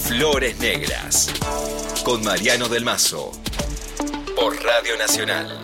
Flores Negras, con Mariano del Mazo, por Radio Nacional.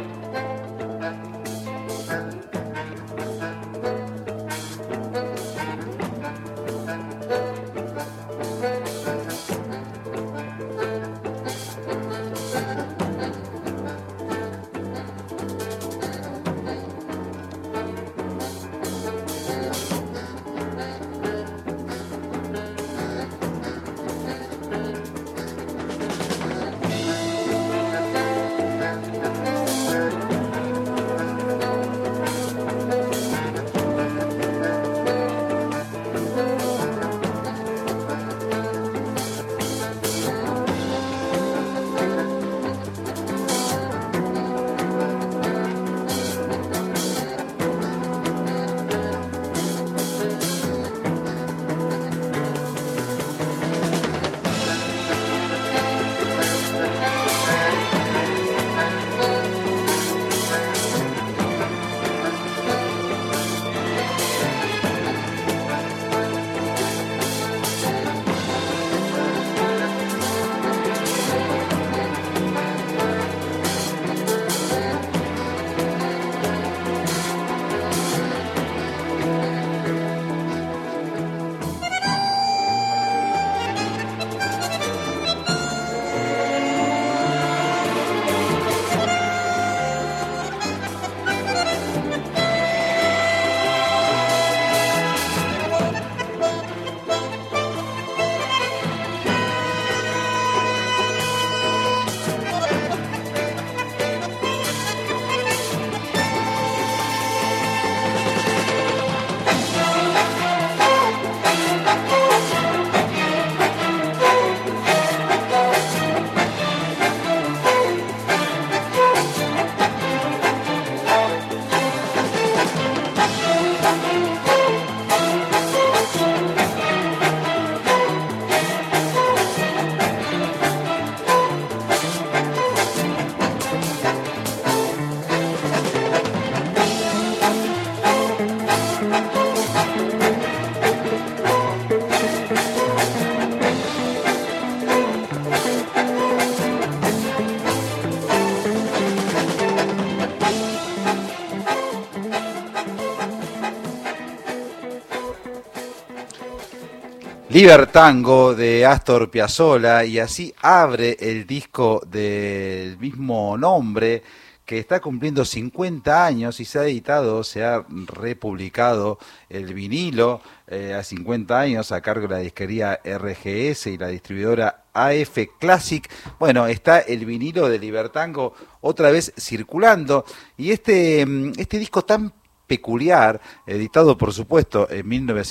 Libertango de Astor Piazzolla, y así abre el disco del mismo nombre, que está cumpliendo 50 años y se ha editado, se ha republicado el vinilo a 50 años a cargo de la disquería RGS y la distribuidora AF Classic. Bueno, está el vinilo de Libertango otra vez circulando, y este disco tan peculiar, editado por supuesto en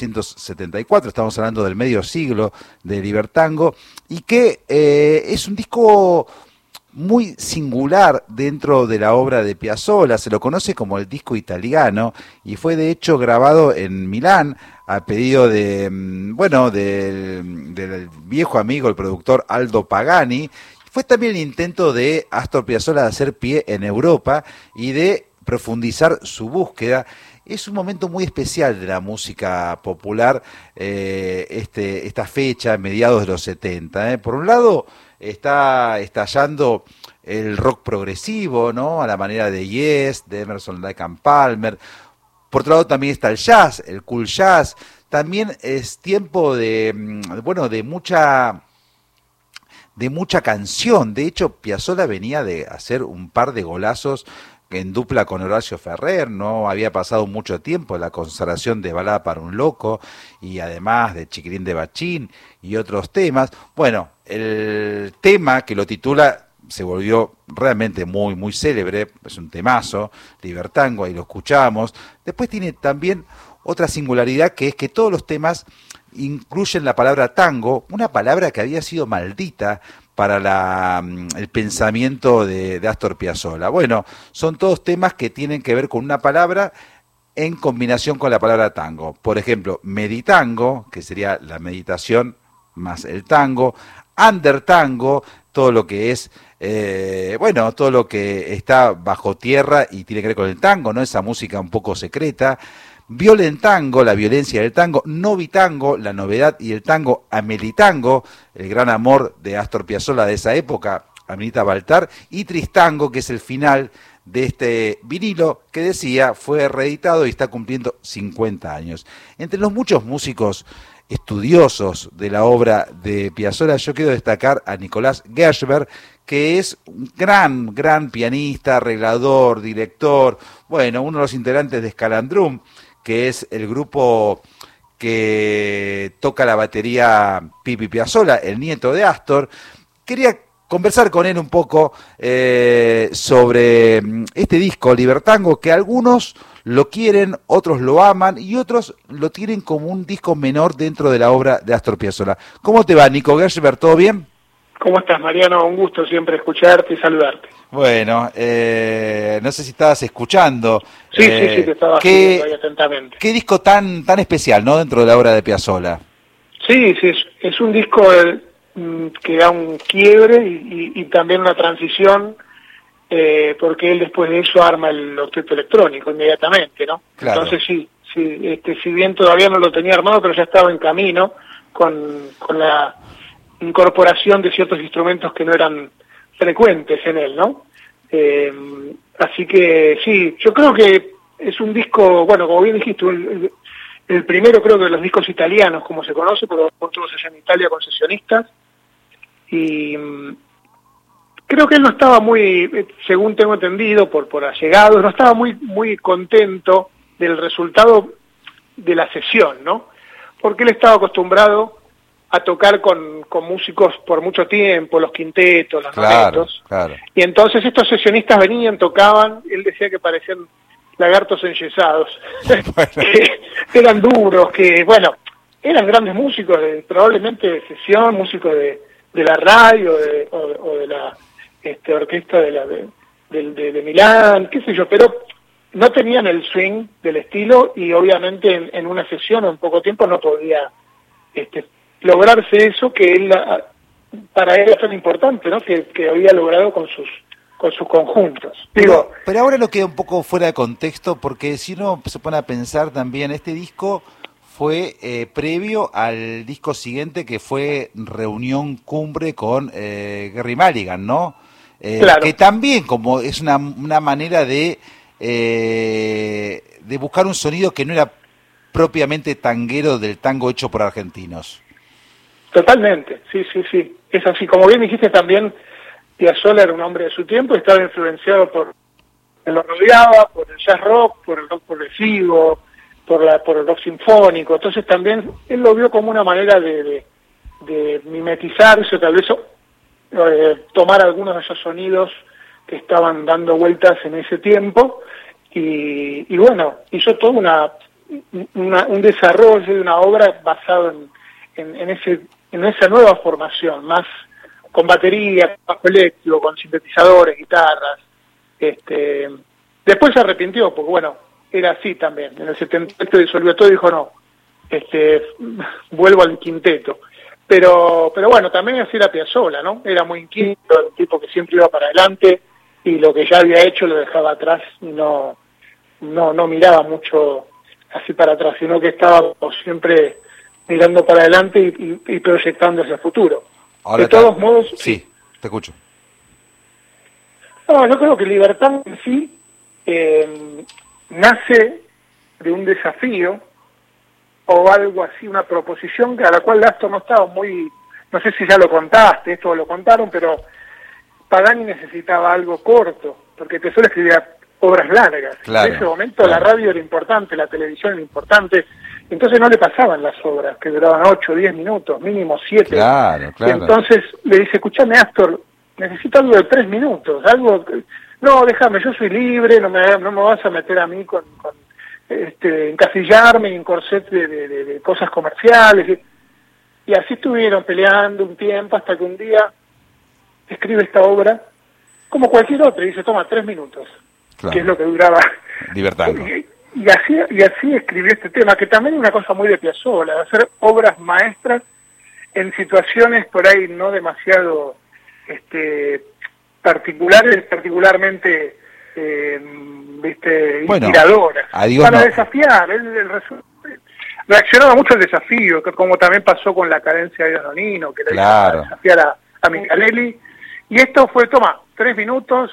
1974, estamos hablando del medio siglo de Libertango, y que es un disco muy singular dentro de la obra de Piazzolla. Se lo conoce como el disco italiano y fue de hecho grabado en Milán a pedido de del viejo amigo, el productor Aldo Pagani. Fue también el intento de Astor Piazzolla de hacer pie en Europa y de profundizar su búsqueda. Es un momento muy especial de la música popular, esta fecha, mediados de los 70. Por un lado está estallando el rock progresivo, ¿no?, a la manera de Yes, de Emerson, Lake and Palmer. Por otro lado también está el jazz, el cool jazz. También es tiempo de mucha canción. De hecho, Piazzolla venía de hacer un par de golazos en dupla con Horacio Ferrer, no había pasado mucho tiempo la consagración de Balada para un Loco, y además de Chiquirín de Bachín y otros temas. Bueno, el tema que lo titula se volvió realmente muy, muy célebre, es un temazo, Libertango, ahí lo escuchamos. Después tiene también otra singularidad, que es que todos los temas incluyen la palabra tango, una palabra que había sido maldita para el pensamiento de Astor Piazzolla. Bueno, son todos temas que tienen que ver con una palabra en combinación con la palabra tango. Por ejemplo, meditango, que sería la meditación más el tango, undertango, todo lo que es, todo lo que está bajo tierra y tiene que ver con el tango, ¿no? Esa música un poco secreta. Violentango, la violencia del tango, Novitango, la novedad y el tango, Amelitango, el gran amor de Astor Piazzolla de esa época, Amelita Baltar, y Tristango, que es el final de este vinilo que decía fue reeditado y está cumpliendo 50 años. Entre los muchos músicos estudiosos de la obra de Piazzolla, yo quiero destacar a Nicolás Gershberg, que es un gran pianista, arreglador, director, bueno, uno de los integrantes de Scalandrum, que es el grupo que toca la batería Pipi Piazzolla, el nieto de Astor. Quería conversar con él un poco sobre este disco, Libertango, que algunos lo quieren, otros lo aman y otros lo tienen como un disco menor dentro de la obra de Astor Piazzolla. ¿Cómo te va, Nico Gershberg? ¿Todo bien? ¿Cómo estás, Mariano? Un gusto siempre escucharte y saludarte. Bueno, no sé si estabas escuchando. Sí, te estaba siguiendo ahí atentamente. Qué disco tan especial, ¿no?, dentro de la obra de Piazzolla. Sí, es un disco que da un quiebre y también una transición, porque él después de eso arma el octeto electrónico inmediatamente, ¿no? Claro. Entonces si bien todavía no lo tenía armado, pero ya estaba en camino con la incorporación de ciertos instrumentos que no eran frecuentes en él, ¿no? Así que sí, yo creo que es un disco, bueno, como bien dijiste, el primero creo que de los discos italianos, como se conoce, porque todos allá en Italia con sesionistas, y creo que él no estaba muy, según tengo entendido, por allegados, no estaba muy contento del resultado de la sesión, ¿no? Porque él estaba acostumbrado a tocar con músicos por mucho tiempo, los quintetos, los novetos, claro. Y entonces estos sesionistas venían, tocaban, él decía que parecían lagartos enyesados, bueno. Que eran duros, que bueno, eran grandes músicos, probablemente de sesión, músicos de la radio o de la orquesta de Milán, qué sé yo, pero no tenían el swing del estilo y obviamente en una sesión o en poco tiempo no podía lograrse eso que él, para él es tan importante, ¿no? Que había logrado con sus conjuntos. Pero ahora lo queda un poco fuera de contexto, porque si uno se pone a pensar también, este disco fue previo al disco siguiente, que fue Reunión Cumbre con Gerry Mulligan, ¿no? Claro. Que también como es una manera de buscar un sonido que no era propiamente tanguero del tango hecho por argentinos. Totalmente, sí. Es así, como bien dijiste también, Piazzolla era un hombre de su tiempo, estaba influenciado por lo rodeaba, por el jazz rock, por el rock progresivo, por el rock sinfónico. Entonces también él lo vio como una manera de mimetizarse, tal vez tomar algunos de esos sonidos que estaban dando vueltas en ese tiempo y bueno, hizo todo un desarrollo de una obra basado en esa nueva formación, más con batería, bajo eléctrico, con sintetizadores, guitarras. Después se arrepintió, porque bueno, era así también. En el 78 disolvió todo y dijo no, vuelvo al quinteto. Pero bueno, también así era Piazzolla, ¿no? Era muy inquieto, un tipo que siempre iba para adelante y lo que ya había hecho lo dejaba atrás y no miraba mucho así para atrás, sino que estaba siempre mirando para adelante y proyectando hacia el futuro. Ahora de todos modos... Sí, te escucho. No, yo creo que Libertad en sí nace de un desafío o algo así, una proposición a la cual Astor no estaba muy... No sé si ya lo contaste, esto lo contaron, pero Pagani necesitaba algo corto, porque Piazzolla escribía obras largas. Claro, en ese momento la radio era importante, la televisión era importante, entonces no le pasaban las obras, que duraban 8 o 10 minutos, mínimo 7. Claro. Entonces le dice, escuchame Astor, necesito algo de 3 minutos, algo... No, déjame, yo soy libre, no me vas a meter a mí con encasillarme en corset de cosas comerciales. Y así estuvieron peleando un tiempo hasta que un día escribe esta obra, como cualquier otra, y dice, toma 3 minutos, claro, que es lo que duraba. Libertango. Y así escribió este tema, que también es una cosa muy de Piazzolla, de hacer obras maestras en situaciones por ahí no demasiado particulares, particularmente Bueno, inspiradoras, adiós, para no. desafiar. Reaccionaba mucho al desafío, que como también pasó con la cadencia de Dios Nonino, que le hizo para desafiar a Micalelli. Y esto fue, 3 minutos,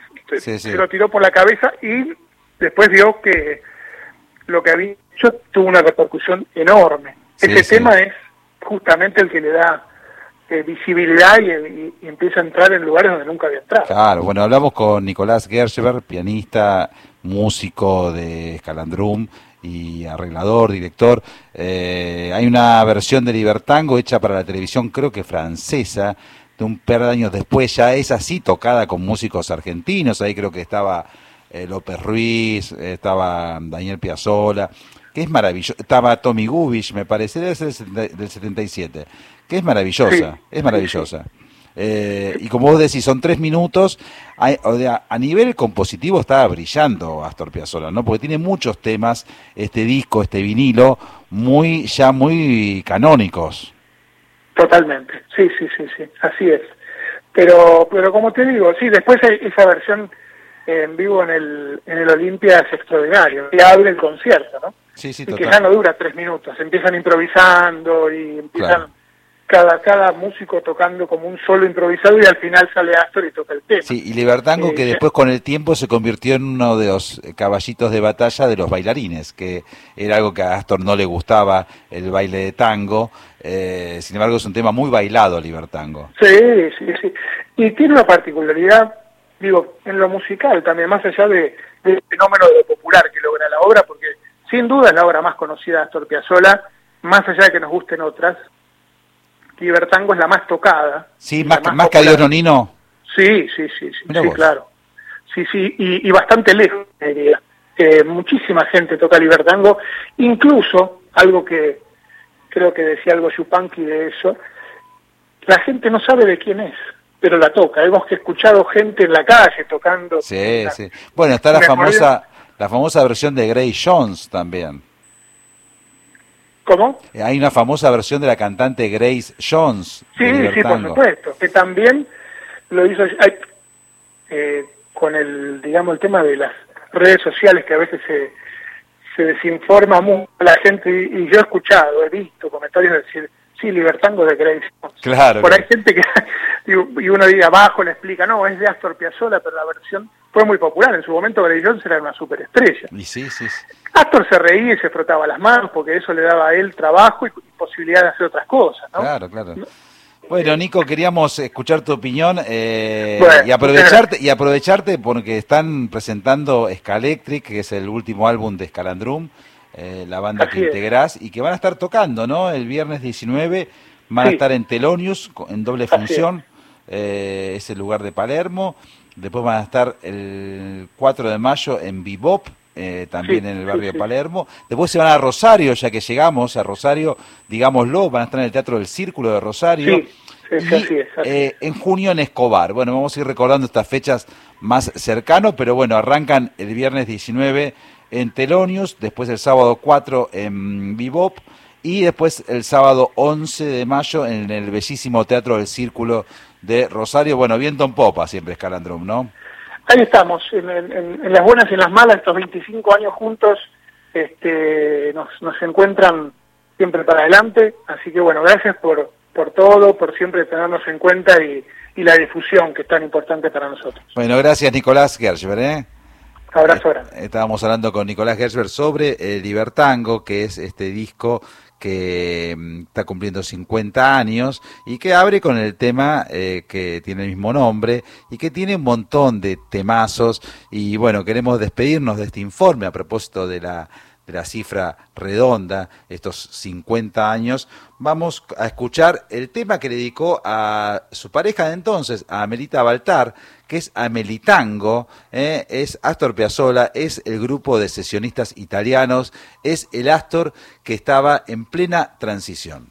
se lo tiró por la cabeza y después vio que lo que había hecho tuvo una repercusión enorme. Ese tema es justamente el que le da visibilidad y empieza a entrar en lugares donde nunca había entrado. Claro, bueno, hablamos con Nicolás Gershberg, pianista, músico de Escalandrum y arreglador, director. Hay una versión de Libertango hecha para la televisión, creo que francesa, de un par de años después, ya es así, tocada con músicos argentinos. Ahí creo que estaba López Ruiz, estaba Daniel Piazzolla, que es maravilloso, estaba Tommy Gubich, me parece, debe ser del 77, que es maravillosa, es maravillosa. Y como vos decís, son 3 minutos. A nivel compositivo está brillando Astor Piazzolla, ¿no? Porque tiene muchos temas, este disco, este vinilo, muy canónicos. Totalmente, sí, así es. Pero como te digo, sí, después esa versión en vivo en el Olimpia es extraordinario, que abre el concierto, ¿no? Sí, y que ya no dura 3 minutos, empiezan improvisando y empiezan cada músico tocando como un solo improvisado y al final sale Astor y toca el tema. Sí, y Libertango que después con el tiempo se convirtió en uno de los caballitos de batalla de los bailarines, que era algo que a Astor no le gustaba, el baile de tango. Sin embargo es un tema muy bailado, Libertango. Sí, y tiene una particularidad, digo, en lo musical también, más allá del fenómeno de lo popular que logra la obra, porque sin duda es la obra más conocida de Astor Piazzolla, más allá de que nos gusten otras. Libertango es la más tocada. Sí, más que Adiós Nonino. Sí, claro. Sí, y bastante lejos, diría. Muchísima gente toca Libertango, incluso, algo que creo que decía algo Yupanqui de eso, la gente no sabe de quién es, pero la toca. Hemos escuchado gente en la calle tocando. Sí. Bueno, está la famosa versión de Grace Jones también. ¿Cómo? Hay una famosa versión de la cantante Grace Jones. Sí, por supuesto, que también lo hizo con el tema de las redes sociales, que a veces se desinforma mucho la gente, y yo he escuchado, he visto comentarios decir, sí, Libertango de Grace Jones. Claro. Por ahí hay gente que, y uno dice abajo, le explica, no, es de Astor Piazzolla, pero la versión fue muy popular. En su momento Grace Jones era una superestrella. Y sí. Astor se reía y se frotaba las manos porque eso le daba a él trabajo y posibilidad de hacer otras cosas, ¿no? Claro. Bueno, Nico, queríamos escuchar tu opinión bueno, y aprovecharte porque están presentando Scalectric, que es el último álbum de Escalandrum, la banda que integrás, y que van a estar tocando, ¿no? El viernes 19 van a estar en Thelonious, en doble función, es el lugar de Palermo. Después van a estar el 4 de mayo en Bebop, también en el barrio de Palermo. Después se van a Rosario, ya que llegamos a Rosario, digámoslo, van a estar en el Teatro del Círculo de Rosario. Así es. En junio en Escobar. Bueno, vamos a ir recordando estas fechas más cercanos, pero bueno, arrancan el viernes 19 en Thelonious, después el sábado 4 en Bebop, y después el sábado 11 de mayo en el bellísimo Teatro del Círculo de Rosario. Bueno, viento en popa siempre Escalandrum, ¿no? Ahí estamos, en las buenas y en las malas, estos 25 años juntos nos encuentran siempre para adelante, así que bueno, gracias por todo, por siempre tenernos en cuenta y la difusión que es tan importante para nosotros. Bueno, gracias Nicolás Gershberg, Abrazo grande. Estábamos hablando con Nicolás Gershberg sobre Libertango, que es este disco que está cumpliendo 50 años y que abre con el tema que tiene el mismo nombre y que tiene un montón de temazos. Y bueno, queremos despedirnos de este informe a propósito de la cifra redonda, estos 50 años. Vamos a escuchar el tema que le dedicó a su pareja de entonces, a Amelita Baltar, que es Amelitango, es Astor Piazzolla, es el grupo de sesionistas italianos, es el Astor que estaba en plena transición.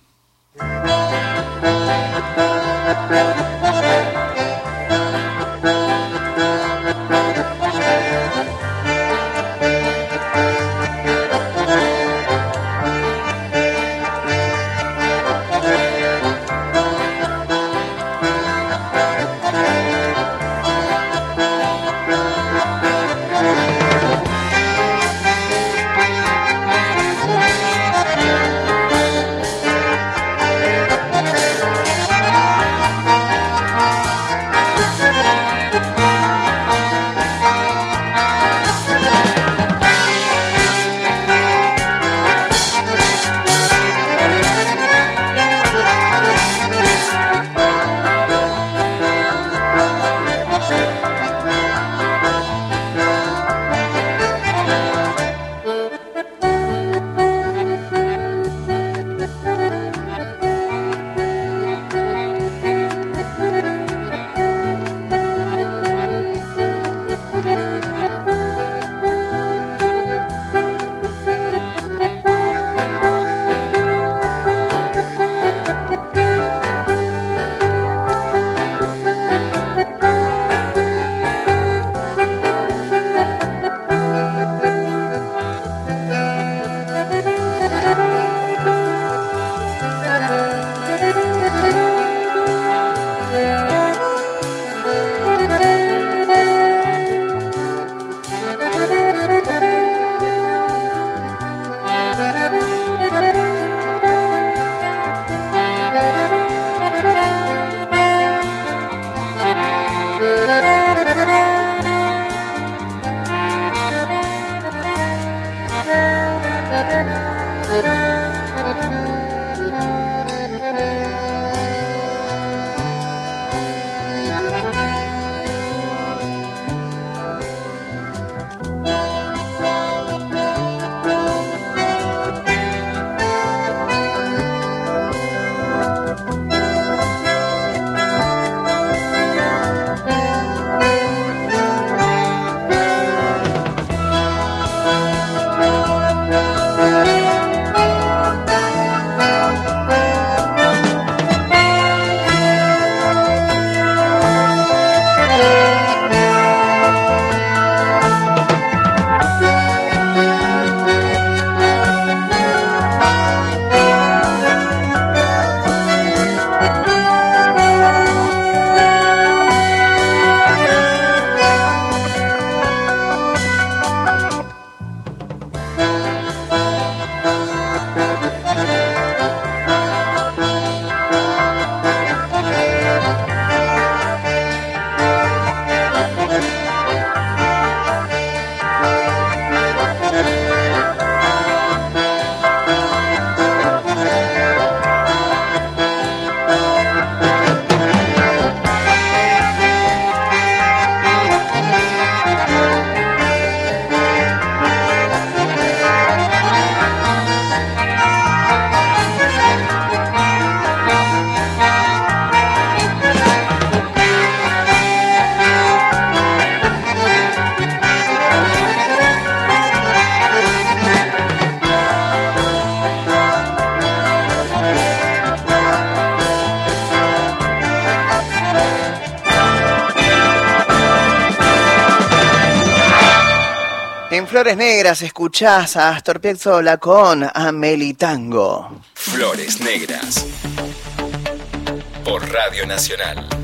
Flores Negras escuchás a Astor Piazzolla con Amelitango. Flores Negras por Radio Nacional.